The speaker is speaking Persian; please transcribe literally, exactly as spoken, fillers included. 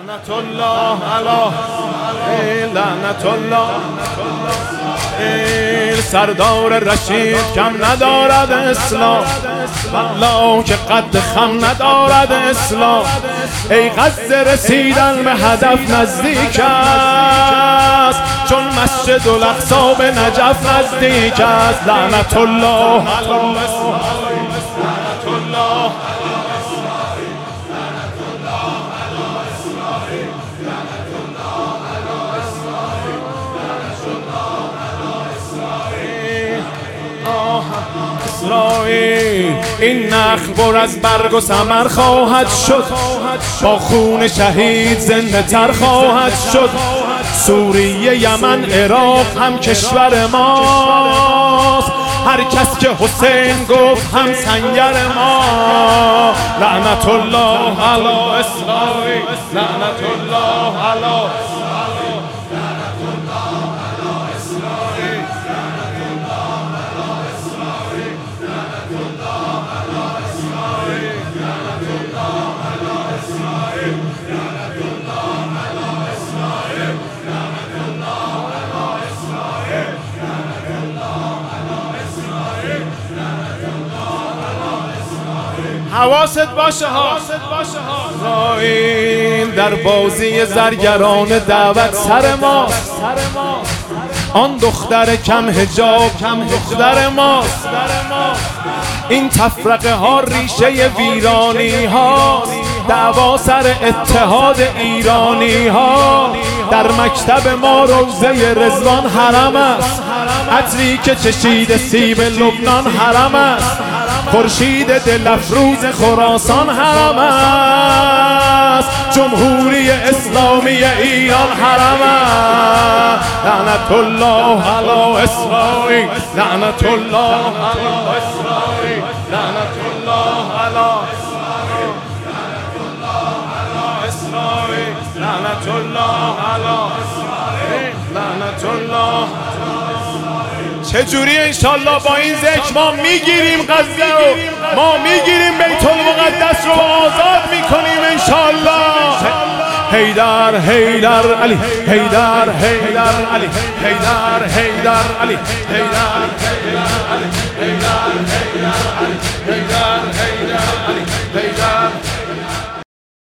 لعنت الله علی لعنت الله سردار رشید کم ندارد اسلام، والله که قد خم ندارد اسلام. ای غزه رسیدن به هدف نزدیک است، چون مسجد الاقصی به نجف نزدیک است. لعنت الله علی لعنت الله اسرائیل. این نخل پر از برگ و ثمر خواهد شد، با خون شهید زنده تر خواهد شد. سوریه، یمن، عراق هم کشور ماست، هر کس که حسین گفت هم سنگر ما. لعنت الله علی اسرائیل لعنت الله علی حواست باشه ها. اسرائیل در بازی زرگران دعوت سر ماست، آن دختر کم حجاب کم دختر ماست. این تفرقه ها ریشه ویرانی هاست، دعوا سر اتحاد ایرانی ها. در مکتب ما روضه رضوان حرم است، عطری که چشید سیب لبنان حرم است. خورشید دل افروز خراسان حرم است، جمهوری اسلامی ایران حرم است. لعنت الله علی اسرائیل لعنت الله علی اسرائیل لعنت الله علی اسرائیل لعنت الله علی لعنت الله. چجوری انشالله با این ذکر ما میگیریم غزه رو، ما میگیریم بیت المقدس رو آزاد میکنیم انشالله. حیدر حیدر علی حیدر حیدر علی حیدر حیدر علی حیدر حیدر علی حیدر حیدر علی حیدر حیدر علی حیدر